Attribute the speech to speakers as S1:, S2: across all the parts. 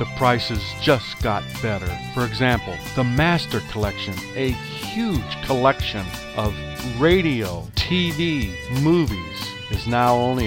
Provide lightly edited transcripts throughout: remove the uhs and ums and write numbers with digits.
S1: the prices just got better. For example, the Master Collection, a huge collection of radio, TV, movies, is now only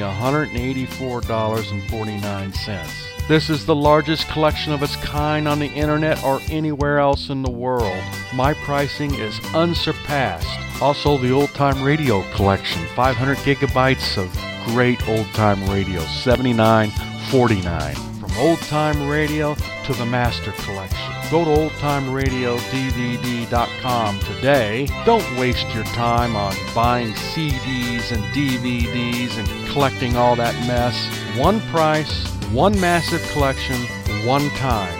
S1: $184.49. This is the largest collection of its kind on the internet or anywhere else in the world. My pricing is unsurpassed. Also, the Old Time Radio Collection, 500 gigabytes of great old time radio, $79.49. From old time radio to the Master Collection. Go to oldtimeradiodvd.com today. Don't waste your time on buying CDs and DVDs and collecting all that mess. One price, one massive collection, one time.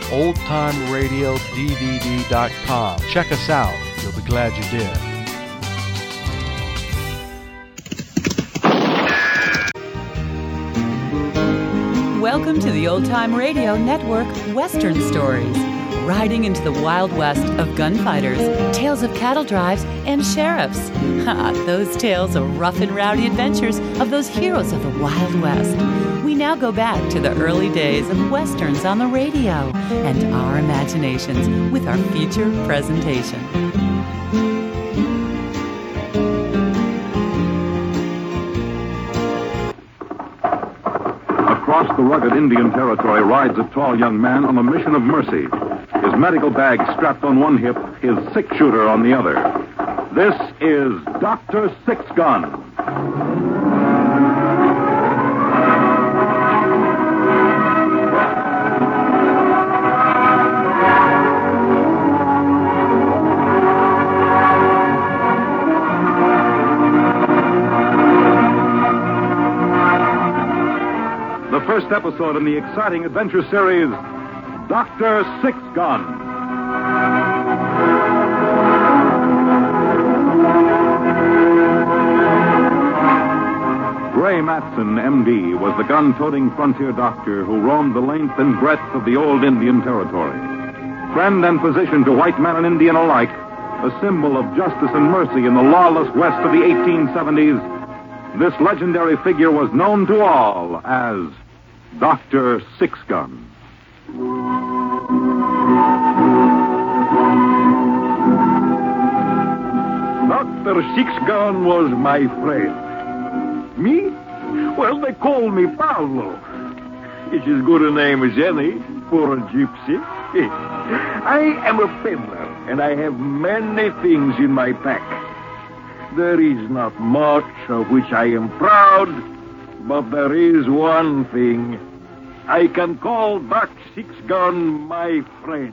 S1: oldtimeradiodvd.com. Check us out. You'll be glad you did.
S2: Welcome to the Old Time Radio Network Western Stories. Riding into the Wild West of gunfighters, tales of cattle drives, and sheriffs. Those tales of rough and rowdy adventures of those heroes of the Wild West. We now go back to the early days of Westerns on the radio and our imaginations with our feature presentation.
S3: Across the rugged Indian territory rides a tall young man on a mission of mercy. His medical bag strapped on one hip, his six-shooter on the other. This is Dr. Six Gun. The first episode in the exciting adventure series, Dr. Six Gun. Ray Matson, M.D., was the gun-toting frontier doctor who roamed the length and breadth of the old Indian territory. Friend and physician to white man and Indian alike, a symbol of justice and mercy in the lawless West of the 1870s, this legendary figure was known to all as Dr. Six Gun.
S4: Dr. Six Gun was my friend. Me? Well, they call me Pablo. It's as good a name as any for a gypsy. I am a peddler, and I have many things in my pack. There is not much of which I am proud, but there is one thing. I can call Dr. Six Gun my friend.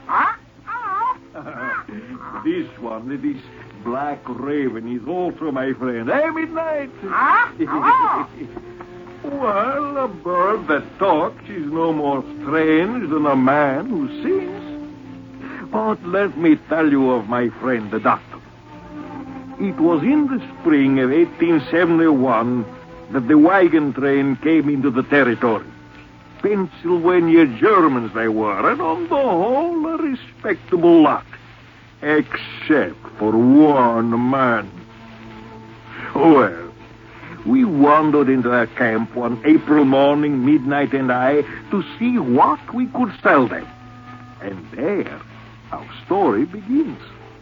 S4: This one, this Black Raven, is also my friend. Hey, Midnight! Well, a bird that talks is no more strange than a man who sings. But let me tell you of my friend, the doctor. It was in the spring of 1871 that the wagon train came into the territory. Pennsylvania Germans they were, and on the whole, a respectable lot. Except for one man. Well, we wandered into their camp one April morning, Midnight and I, to see what we could sell them. And there, our story begins.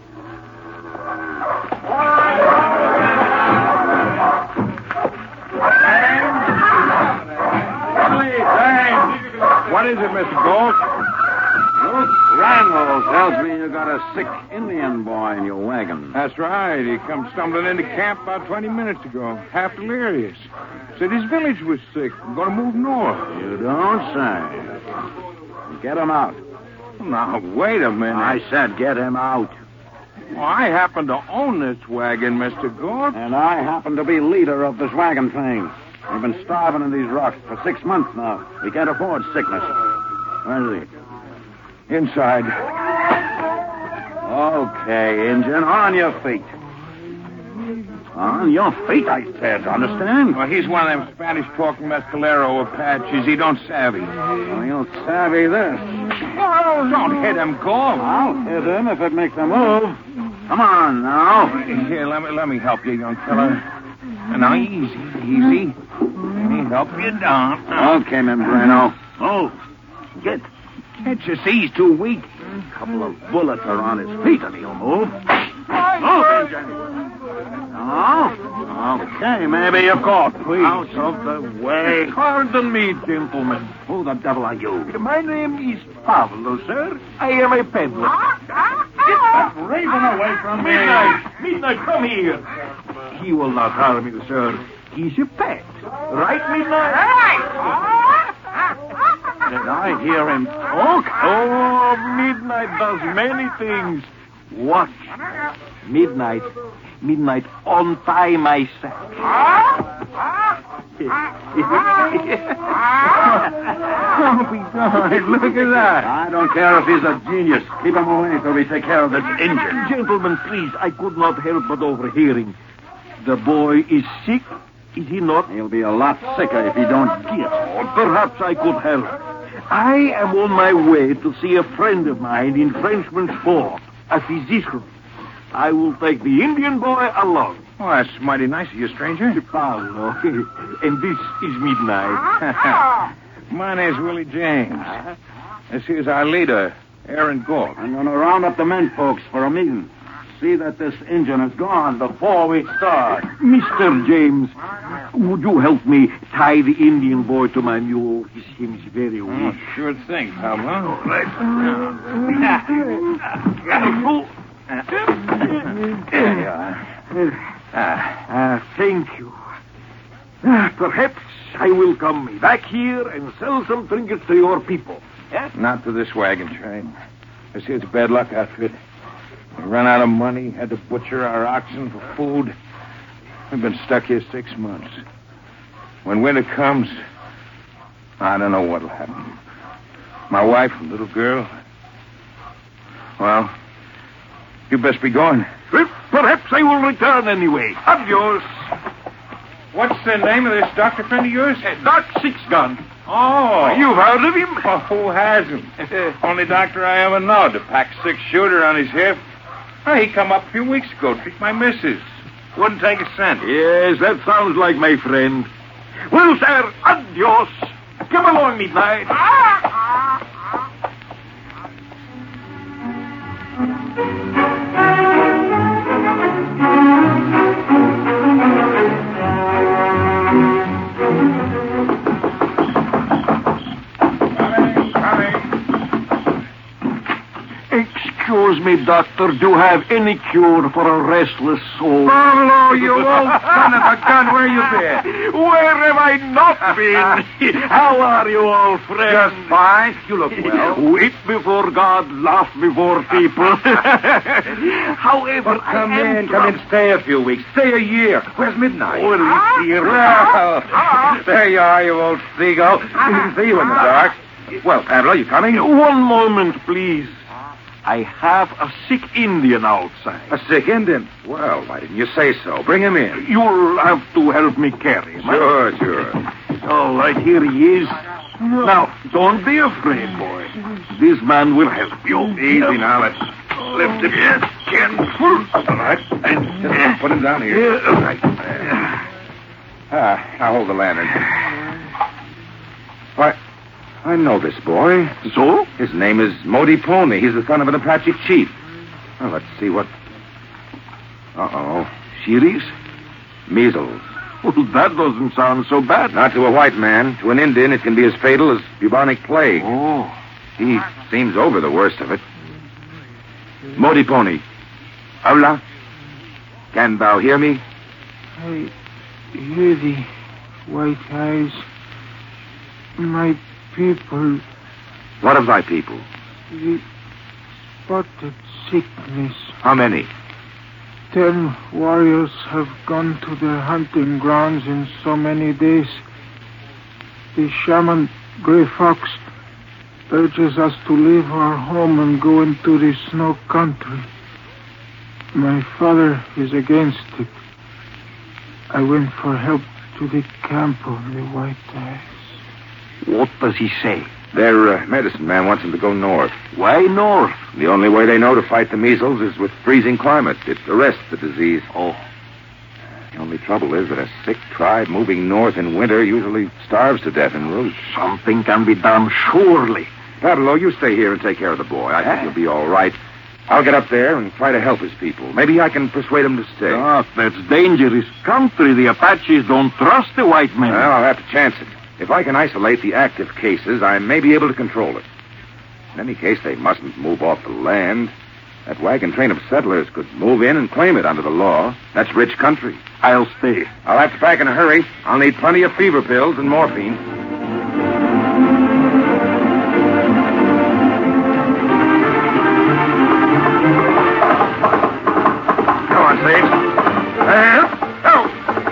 S5: What is it, Mr. Gold? Luke Randall tells me you got a sick Indian boy in your wagon.
S6: That's right. He come stumbling into camp about 20 minutes ago, half delirious. Said his village was sick. I'm going to move north.
S5: You don't say. Get him out.
S6: Now, wait a minute.
S5: I said get him out.
S6: Well, I happen to own this wagon, Mr. Gold.
S5: And I happen to be leader of this wagon thing. We've been starving in these rocks for 6 months now. We can't afford sickness. Where's he?
S6: Inside.
S5: Okay, Injun, on your feet. On your feet, I said, understand?
S6: Well, he's one of them Spanish-talking mescalero Apaches. He don't savvy.
S5: Well, you'll savvy this.
S6: Oh, don't hit him, Gold.
S5: I'll hit him if it makes a move. Come on, now.
S6: Here, let me help you, young fella. Now, easy. Let me help you down.
S5: Okay, Membrano. Move. Get. It's just he's too weak. A couple of bullets are on his feet and he'll move. Move, Injun. Oh, okay, maybe you're caught. Please. Out of the way.
S4: Pardon me, gentlemen.
S5: Who the devil are you?
S4: My name is Pablo, sir. I am a peddler.
S5: Get that raven away from me.
S4: Midnight, come here. He will not harm you, sir. He's a pet. Right, Midnight?
S5: Did I hear him talk?
S4: Oh, Midnight does many things. Watch. Midnight, untie my sack.
S5: Look at that. I don't care if he's a genius. Keep him away till we take care of this engine.
S4: Gentlemen, please, I could not help but overhearing. The boy is sick, is he not?
S5: He'll be a lot sicker if he don't get.
S4: Oh, perhaps I could help. I am on my way to see a friend of mine in Frenchman's Fort, a physician. I will take the Indian boy along.
S6: Oh, that's mighty nice of you, stranger.
S4: Pablo, and this is Midnight.
S6: My name's Willie James. This here's our leader, Aaron Gork.
S5: I'm going to round up the men folks for a meeting. See that this engine is gone before we start.
S4: Mr. James, would you help me tie the Indian boy to my mule? He seems very weak.
S6: Oh, sure thing, Pablo.
S4: All right.
S6: There you are.
S4: Thank you. Perhaps I will come back here and sell some trinkets to your people. Yes?
S6: Not to this wagon train. This here's a bad luck outfit. We ran out of money, had to butcher our oxen for food. We've been stuck here 6 months. When winter comes, I don't know what'll happen. My wife and little girl, well, you best be going.
S4: Perhaps I will return anyway. Adios.
S6: What's the name of this doctor friend of yours?
S4: Doc Six-Gun.
S6: Oh.
S4: You've heard of him?
S6: Oh, who hasn't? Only doctor I ever know to pack 6-shooter on his hip. Oh, he come up a few weeks ago to treat my missus. Wouldn't take a cent.
S4: Yes, that sounds like my friend. Well, sir, adios. Come along, Midnight. Excuse me, doctor. Do you have any cure for a restless soul?
S6: Pablo, you old son of a gun, where you been?
S4: Where have I not been? How are you, old friend?
S6: Just fine. You look well.
S4: Wait before God, laugh before people. However,
S6: Come in, stay a few weeks. Stay a year. Where's Midnight?
S4: Oh, dear.
S6: Well, there you are, you old seagull. Didn't see you in the dark. Well, Pablo, you coming?
S4: One moment, please. I have a sick Indian outside.
S6: A sick Indian? Well, why didn't you say so? Bring him in.
S4: You'll have to help me carry him.
S6: Sure.
S4: All right, here he is. Now, don't be afraid, boy. This man will help you.
S6: Easy now, let's
S4: lift him. Yes, careful.
S6: All right. And just put him down here.
S4: All right.
S6: I'll hold the lantern. Why, I know this boy.
S4: So?
S6: His name is Modi Pony. He's the son of an Apache chief. Well, let's see what... Uh-oh.
S4: Serious?
S6: Measles.
S4: Well, that doesn't sound so bad.
S6: Not to a white man. To an Indian, it can be as fatal as bubonic plague.
S4: Oh.
S6: He seems over the worst of it. Modi Pony. Hola. Can thou hear me?
S7: I hear the white eyes. My people,
S6: What of thy people?
S7: the spotted sickness.
S6: How many?
S7: 10 warriors have gone to their hunting grounds in so many days. The shaman, Gray Fox, urges us to leave our home and go into the snow country. My father is against it. I went for help to the camp of the White Eyes.
S4: What does he say?
S6: Their medicine man wants him to go north.
S4: Why north?
S6: The only way they know to fight the measles is with freezing climate. It arrests the disease.
S4: Oh.
S6: The only trouble is that a sick tribe moving north in winter usually starves to death en route.
S4: Something can be done, surely.
S6: Pablo, you stay here and take care of the boy. I think he'll be all right. I'll get up there and try to help his people. Maybe I can persuade him to stay.
S4: Doc, that's dangerous country. The Apaches don't trust the white men.
S6: Well, I'll have to chance it. If I can isolate the active cases, I may be able to control it. In any case, they mustn't move off the land. That wagon train of settlers could move in and claim it under the law. That's rich country.
S4: I'll stay.
S6: I'll have to pack in a hurry. I'll need plenty of fever pills and morphine. Come on, Sage. Go!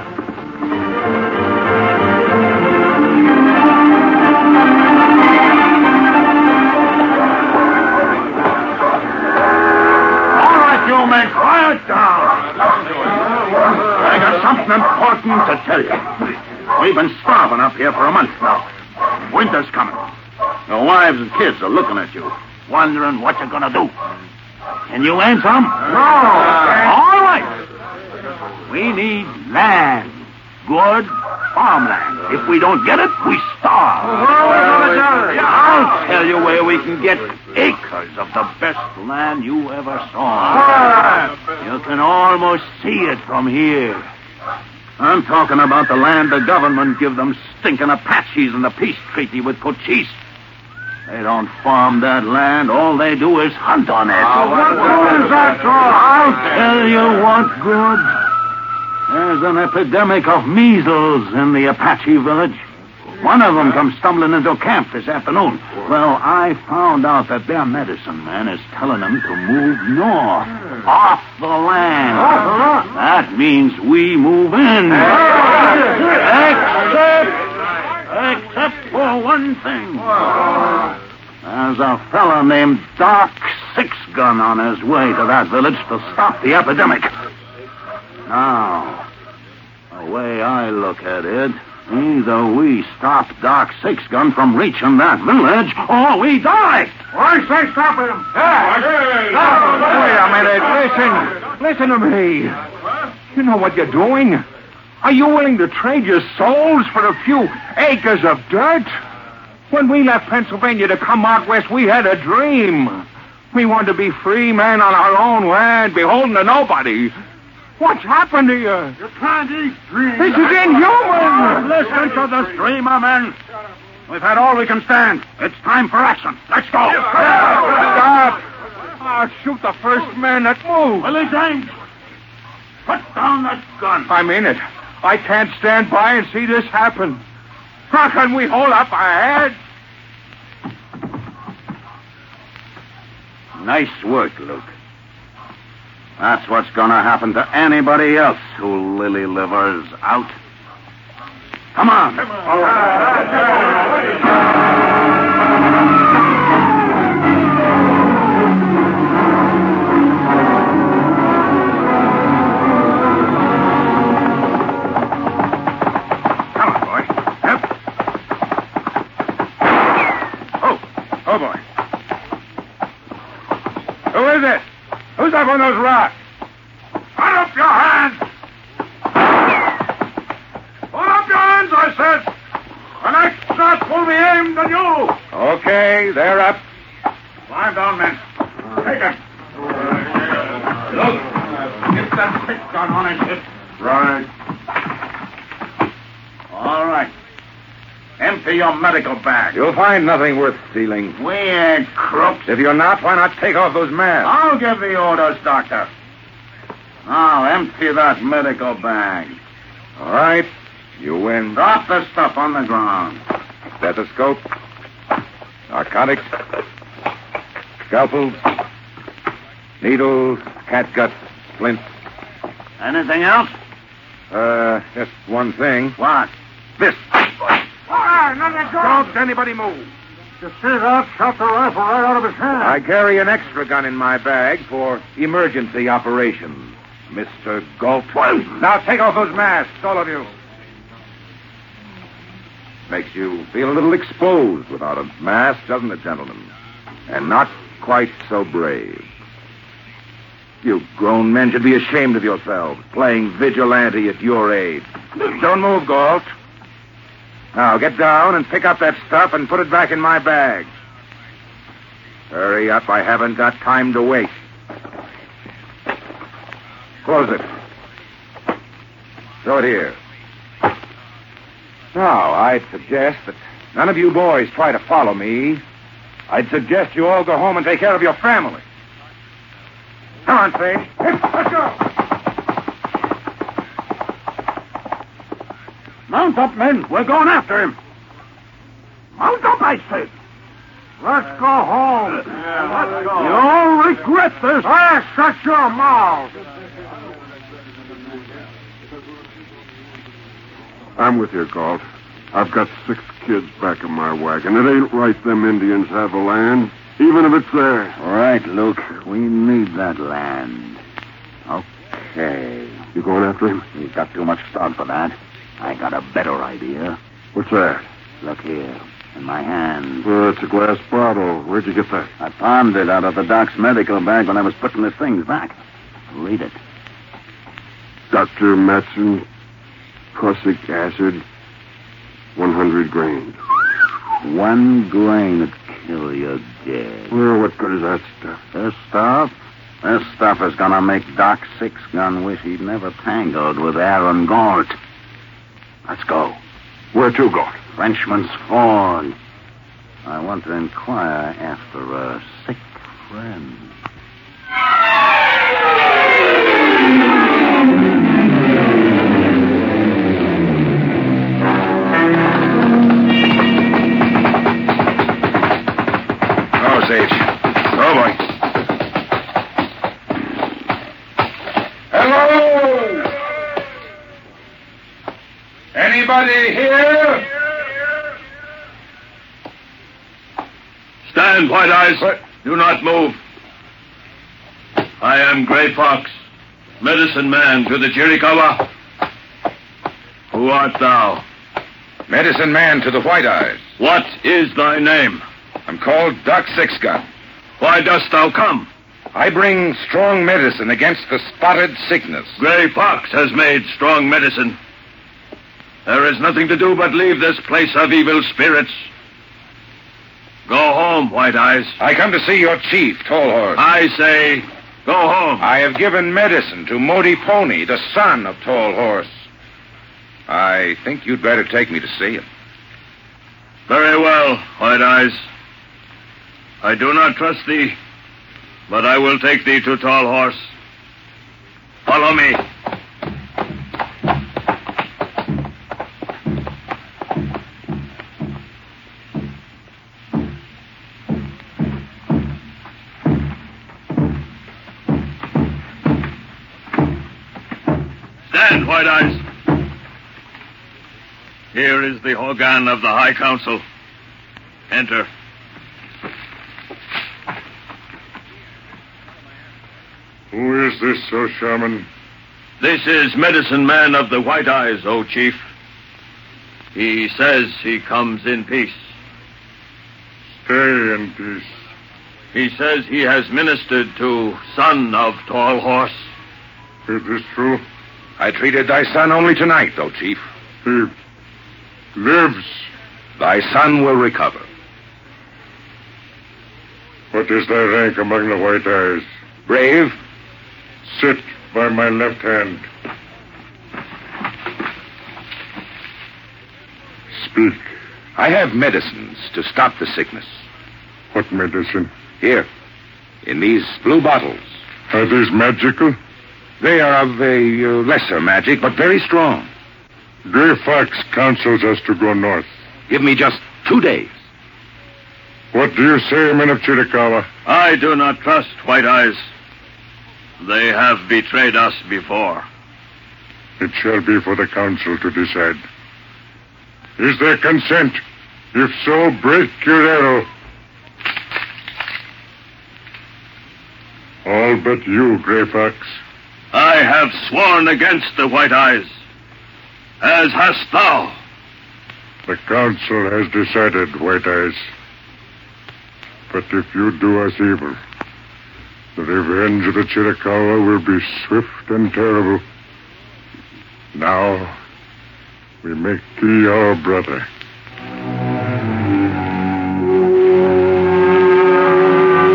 S5: Men, quiet down. I got something important to tell you. We've been starving up here for a month now. Winter's coming. Your wives and kids are looking at you, wondering what you're going to do. Can you answer them? No. All right. We need land. Good farmland. If we don't get it, we starve. I'll tell you where we can get acres of the best land you ever saw. You can almost see it from here. I'm talking about the land the government give them stinking Apaches in the peace treaty with Cochise. They don't farm that land. All they do is hunt on it. What good is that for? I'll tell you what good. There's an epidemic of measles in the Apache village. One of them comes stumbling into camp this afternoon. Well, I found out that their medicine man is telling them to move north, off the land. That means we move in. Except for one thing. There's a fella named Doc Six-Gun on his way to that village to stop the epidemic. Now, the way I look at it, either we stop Doc Six-Gun from reaching that village, or we die. I say stop him.
S6: Wait a minute. Listen to me. You know what you're doing? Are you willing to trade your souls for a few acres of dirt? When we left Pennsylvania to come out west, we had a dream. We wanted to be free men on our own land, beholden to nobody. What's happened to you?
S5: You're trying to eat dreams.
S6: This is inhuman.
S5: Listen to the streamer, men. We've had all we can stand. It's time for action. Let's go.
S6: Stop. I'll shoot the first man that moves.
S5: Willie James, put down that gun.
S6: I mean it. I can't stand by and see this happen. How can we hold up our heads?
S5: Nice work, Luke. That's what's going to happen to anybody else who lily-livers out. Come on. All right. Come on, boy. Yep. Oh, boy.
S6: Who is it? Who's up on those rocks?
S5: Put up your hands! Put up your hands, I said! The next shot will be aimed at you!
S6: Okay, they're up.
S5: Climb down, men. Take it. Look, get that pick gun on his hip.
S6: Right.
S5: All right. Empty your medical bag.
S6: You'll find nothing worth stealing.
S5: We ain't crooks.
S6: If you're not, why not take off those masks?
S5: I'll give the orders, Doctor. Now, empty that medical bag.
S6: All right. You win.
S5: Drop the stuff on the ground.
S6: Stethoscope. Narcotics. Scalpels. Needles. Catgut. Splints.
S5: Anything else?
S6: Just one thing.
S5: What?
S6: This.
S5: Don't anybody move. You see that? Shot the rifle right out of his hand.
S6: I carry an extra gun in my bag for emergency operations, Mr. Galt. Now take off those masks, all of you. Makes you feel a little exposed without a mask, doesn't it, gentlemen? And not quite so brave. You grown men should be ashamed of yourselves, playing vigilante at your age. Don't move, Galt. Now, get down and pick up that stuff and put it back in my bag. Hurry up. I haven't got time to wait. Close it. Throw it here. Now, I'd suggest that none of you boys try to follow me. I'd suggest you all go home and take care of your family. Come on, Sage. Let's go.
S5: Mount up, men. We're going after him. Mount up, I say.
S7: Let's go home.
S5: Let's go.
S7: You'll regret this. Shut your mouth.
S8: I'm with you, Galt. I've got 6 kids back in my wagon. It ain't right them Indians have the land, even if it's theirs.
S5: All right, Luke. We need that land. Okay.
S8: You going after him?
S5: We've got too much stock for that. I got a better idea.
S8: What's that?
S5: Look here, in my hand.
S8: Oh, it's a glass bottle. Where'd you get that?
S5: I palmed it out of the doc's medical bag when I was putting the things back. Read it.
S8: Dr. Matson, prussic acid, 100 grains.
S5: 1 grain would kill you dead.
S8: Well, what good is that stuff?
S5: This stuff? This stuff is gonna make Doc 6-gun wish he'd never tangled with Aaron Galt. Let's go.
S8: Where to, Galt?
S5: Frenchman's Ford. I want to inquire after a sick friend.
S6: Oh, Sage. Oh, boy. Hello! Anybody here?
S4: Stand, White Eyes.
S6: What?
S4: Do not move. I am Gray Fox, medicine man to the Chiricahua. Who art thou?
S6: Medicine man to the White Eyes.
S4: What is thy name?
S6: I'm called Doc 6-gun.
S4: Why dost thou come?
S6: I bring strong medicine against the spotted sickness.
S4: Gray Fox has made strong medicine. There is nothing to do but leave this place of evil spirits. Go home, White Eyes.
S6: I come to see your chief, Tall Horse.
S4: I say, go home.
S6: I have given medicine to Modi Pony, the son of Tall Horse. I think you'd better take me to see him.
S4: Very well, White Eyes. I do not trust thee, but I will take thee to Tall Horse. Follow me. Stand, White Eyes. Here is the Hogan of the High Council. Enter.
S8: Who is this, O shaman?
S4: This is medicine man of the White Eyes, O chief. He says he comes in peace.
S8: Stay in peace.
S4: He says he has ministered to son of Tall Horse.
S8: Is this true?
S6: I treated thy son only tonight, O chief.
S8: He lives.
S6: Thy son will recover.
S8: What is thy rank among the White Eyes?
S6: Brave.
S8: Sit by my left hand. Speak.
S6: I have medicines to stop the sickness.
S8: What medicine?
S6: Here, in these blue bottles.
S8: Are these magical?
S6: They are of a lesser magic, but very strong.
S8: Gray Fox counsels us to go north.
S6: Give me just 2 days.
S8: What do you say, men of Chiricahua?
S4: I do not trust White Eyes. They have betrayed us before.
S8: It shall be for the council to decide. Is there consent? If so, break your arrow. All but you, Gray Fox.
S4: I have sworn against the White Eyes, as hast thou.
S8: The council has decided, White Eyes. But if you do us evil, the revenge of the Chiricahua will be swift and terrible. Now, we make thee our brother.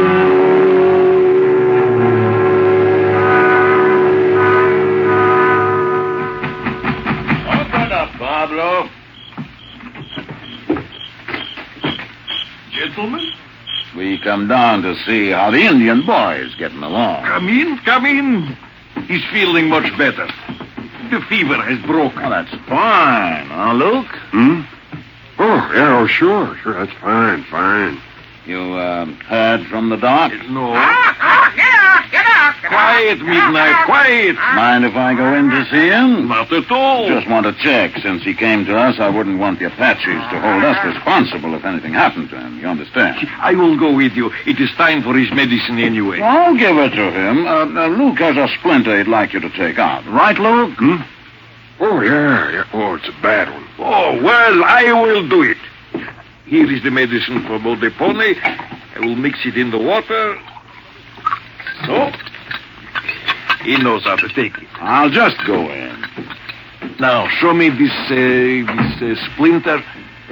S4: gentlemen.
S5: We come down to see how the Indian boy is getting along.
S4: Come in. He's feeling much better. The fever has broken.
S5: Oh, that's fine. Huh, Luke?
S8: Oh, yeah, oh, sure. That's fine.
S5: You, heard from the doc?
S4: No. Get out. Quiet, Midnight, quiet.
S5: Mind if I go in to see him?
S4: Not at all.
S5: Just want to check. Since he came to us, I wouldn't want the Apaches to hold us responsible if anything happened to him. You understand?
S4: I will go with you. It is time for his medicine anyway.
S5: I'll give it to him. Luke has a splinter he'd like you to take out. Right, Luke?
S8: Oh, yeah. Oh, it's a bad one.
S4: Oh, well, I will do it. Here is the medicine for Modipone. I will mix it in the water. So, he knows how to take it.
S5: I'll just go in.
S4: Now, show me this splinter.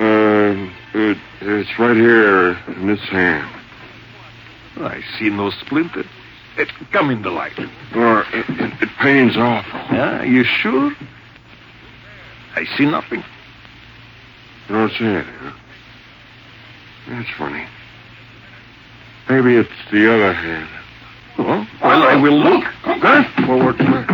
S8: It's right here in this hand.
S4: I see no splinter. Come in the light.
S8: Oh, it pains awful.
S4: Yeah, you sure? I see nothing.
S8: You don't see it, huh? That's funny. Maybe it's the other hand.
S4: Oh, well, I will look.
S8: Huh? Well, what's that?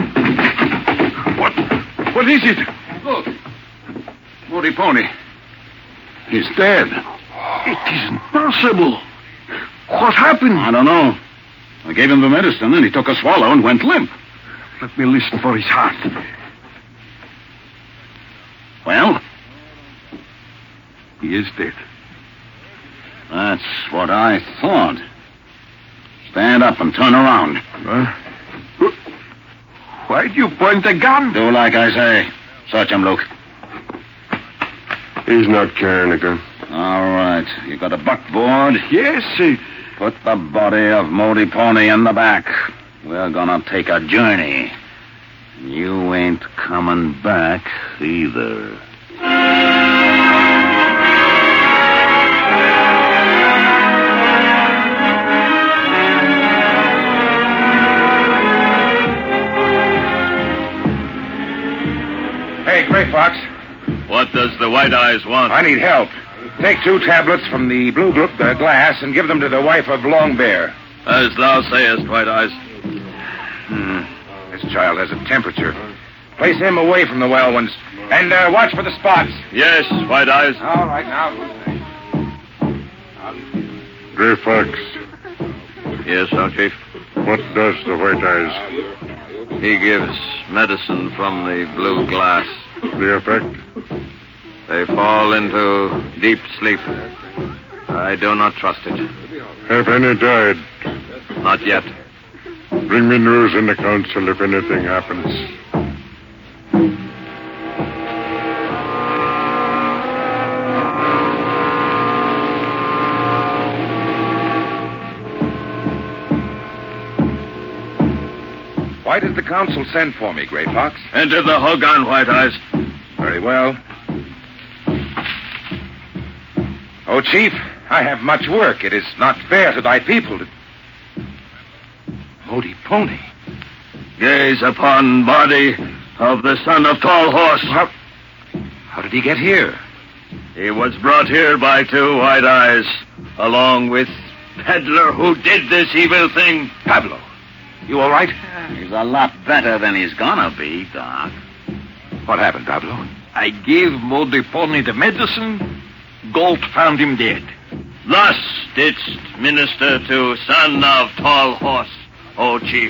S4: What is it?
S5: Look. Modipone. He's dead.
S4: It isn't possible. What happened?
S5: I don't know. I gave him the medicine, and he took a swallow and went limp.
S4: Let me listen for his heart.
S5: Well?
S4: He is dead.
S5: That's what I thought. Stand up and turn around.
S4: Why do you point a gun?
S5: Do like I say. Search him, Luke.
S8: He's not carrying a gun.
S5: All right. You got a buckboard?
S4: Yes.
S5: Put the body of Modipone in the back. We're gonna take a journey. You ain't coming back either.
S6: Hey, Gray Fox.
S9: What does the White Eyes want?
S6: I need help. Take 2 tablets from the blue glass and give them to the wife of Long Bear.
S9: As thou sayest, White Eyes.
S6: This child has a temperature. Place him away from the well ones. And watch for the spots.
S9: Yes, White Eyes.
S6: All right, now.
S8: Gray Fox,
S9: Yes, our chief.
S8: what does the White Eyes?
S9: He gives medicine from the blue glass.
S8: The effect?
S9: They fall into deep sleep. I do not trust it.
S8: Have any died?
S9: Not yet.
S8: Bring me news in the council if anything happens.
S6: Why did the council send for me, Gray Fox?
S9: Enter the Hogan, White Eyes.
S6: Very well. Oh, Chief, I have much work. It is not fair to thy people to... Modipone.
S9: Gaze upon body of the son of Tall Horse.
S6: How did he get here?
S9: He was brought here by 2 White Eyes, along with peddler who did this evil thing.
S6: Pablo, you all right?
S5: He's a lot better than he's gonna be, Doc.
S6: What happened, Pablo?
S4: I gave Modipone the medicine. Galt found him dead.
S9: Thus didst minister to son of Tall Horse, O chief.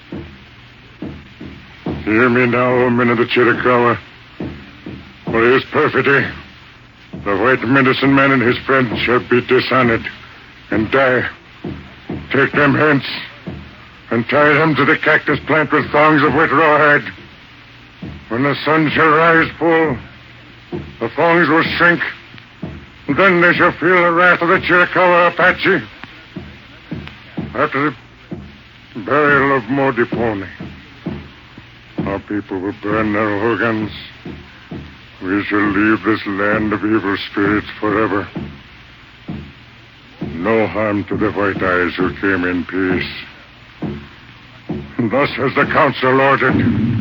S8: Hear me now, O men of the Chiricahua. For his perfidy, the white medicine man and his friend shall be dishonored and die. Take them hence and tie them to the cactus plant with thongs of wet rawhide. When the sun shall rise full, the thongs will shrink. Then they shall feel the wrath of the Chiricahua Apache. After the burial of Modipone, our people will burn their hogans. We shall leave this land of evil spirits forever. No harm to the White Eyes who came in peace. Thus has the council ordered.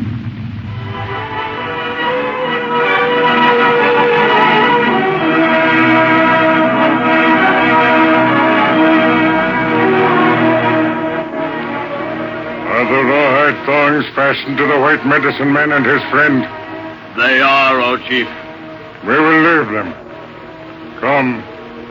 S8: fastened to the white medicine man and his friend?
S9: They are, O Chief.
S8: We will leave them. Come.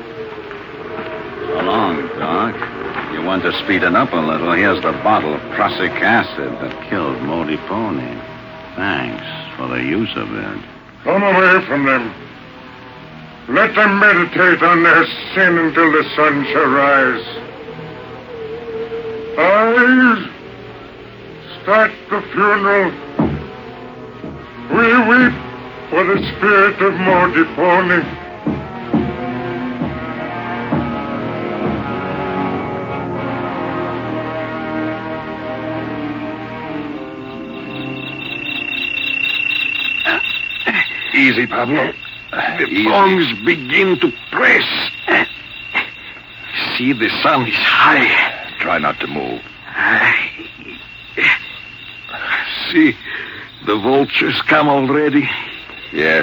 S5: So long, Doc. You want to speed it up a little? Here's the bottle of prussic acid that killed Modiponi. Thanks for the use of it.
S8: Come away from them. Let them meditate on their sin until the sun shall rise. Eyes, start the funeral. We weep for the spirit of Modiponi.
S6: Easy, Pablo.
S4: The bones begin to press. See, the sun is high.
S6: Try not to move.
S4: See, the vultures come already.
S6: Yes.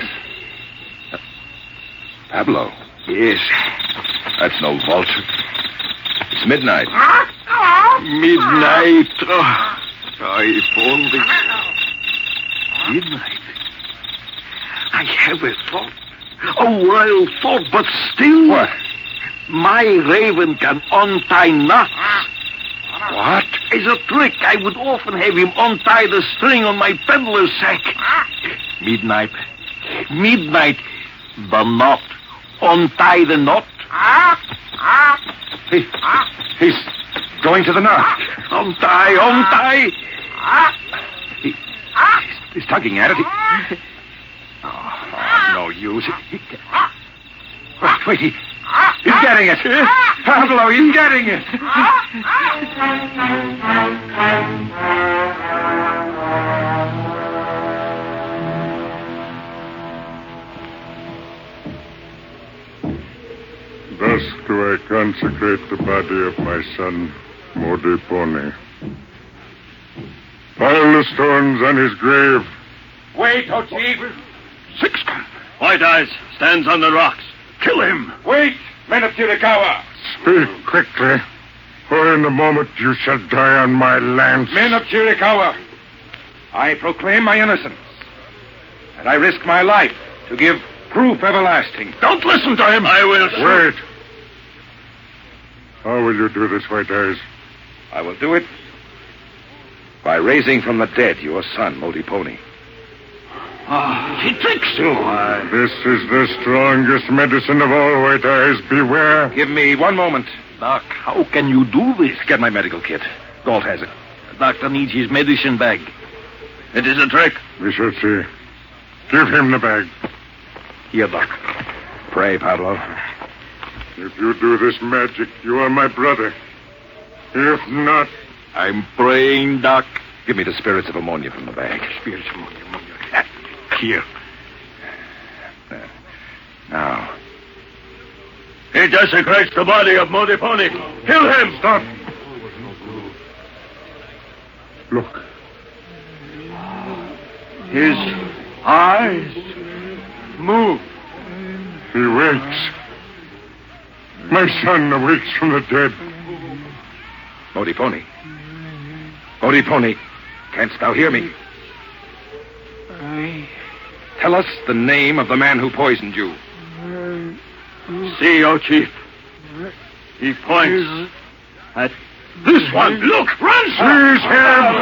S6: Pablo.
S4: Yes.
S6: That's no vulture. It's midnight.
S4: Midnight. Oh, if only. Midnight. I have a thought. A wild thought, but still.
S6: What?
S4: My raven can untie knots.
S6: What?
S4: As a trick, I would often have him untie the string on my peddler's sack. Midnight. Midnight. The knot. Untie the knot.
S6: He's going to the knot.
S4: Untie.
S6: He's tugging at it. Oh, no use. Wait, he's getting it. Pablo, he's getting it.
S8: Thus do I consecrate the body of my son, Modiponi. Pile the stones on his grave.
S6: Wait, O Chief.
S4: Sixgun.
S9: White Eyes stands on the rocks.
S4: Kill him.
S6: Wait, men of Chiricahua.
S8: Speak quickly, or in a moment you shall die on my lance.
S6: Men of Chiricahua, I proclaim my innocence, and I risk my life to give proof everlasting.
S4: Don't listen to him.
S9: I will shoot.
S8: Wait. How will you do this, White Eyes?
S6: I will do it by raising from the dead your son, Modiponi.
S4: He thinks so.
S8: This is the strongest medicine of all, White Eyes. Beware.
S6: Give me 1 moment.
S4: Doc, how can you do this?
S6: Get my medical kit. Galt has it.
S4: The doctor needs his medicine bag.
S9: It is a trick.
S8: We shall see. Give him the bag.
S6: Here, Doc. Pray, Pablo.
S8: If you do this magic, you are my brother. If not...
S4: I'm praying, Doc.
S6: Give me the spirits of ammonia from the bag.
S4: Spirits of ammonia. Here.
S6: Now.
S9: He desecrates the body of Modiponi. Kill him!
S8: Stop. Look.
S4: His eyes move.
S8: He wakes. My son awakes from the dead.
S6: Modiponi. Modiponi, canst thou hear me? Tell us the name of the man who poisoned you.
S9: See, O Chief. He points at this one. Look, run!
S8: Seize him!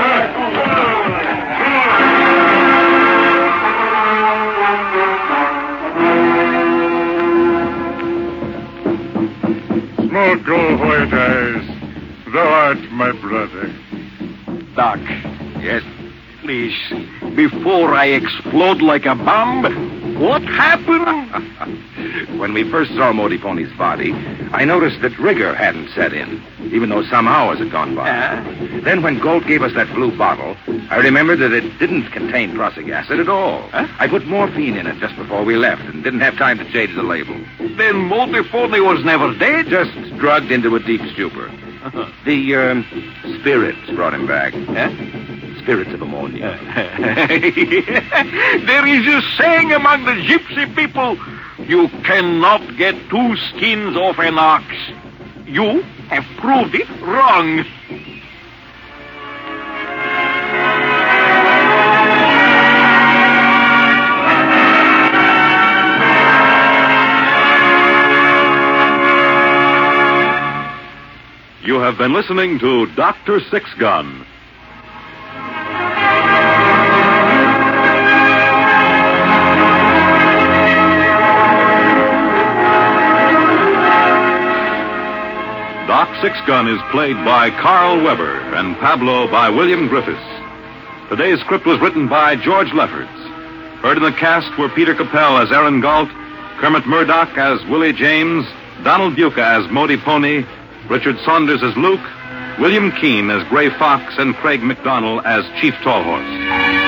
S8: Smoke, O White Eyes. Thou art my brother.
S4: Doc.
S6: Yes?
S4: Please, before I explode like a bomb, what happened?
S6: When we first saw Modiponi's body, I noticed that rigor hadn't set in, even though some hours had gone by. Then when Galt gave us that blue bottle, I remembered that it didn't contain prussic acid at all. I put morphine in it just before we left and didn't have time to change the label.
S4: Then Modiponi was never dead?
S6: Just drugged into a deep stupor. The spirits brought him back. Spirits of ammonia.
S4: There is a saying among the gypsy people, you cannot get 2 skins off an ox. You have proved it wrong.
S3: You have been listening to Dr. Six-Gun. Doc Six-Gun is played by Carl Weber and Pablo by William Griffiths. Today's script was written by George Lefferts. Heard in the cast were Peter Capell as Aaron Galt, Kermit Murdoch as Willie James, Donald Buca as Modi Pony, Richard Saunders as Luke, William Keane as Gray Fox, and Craig McDonnell as Chief Tallhorse.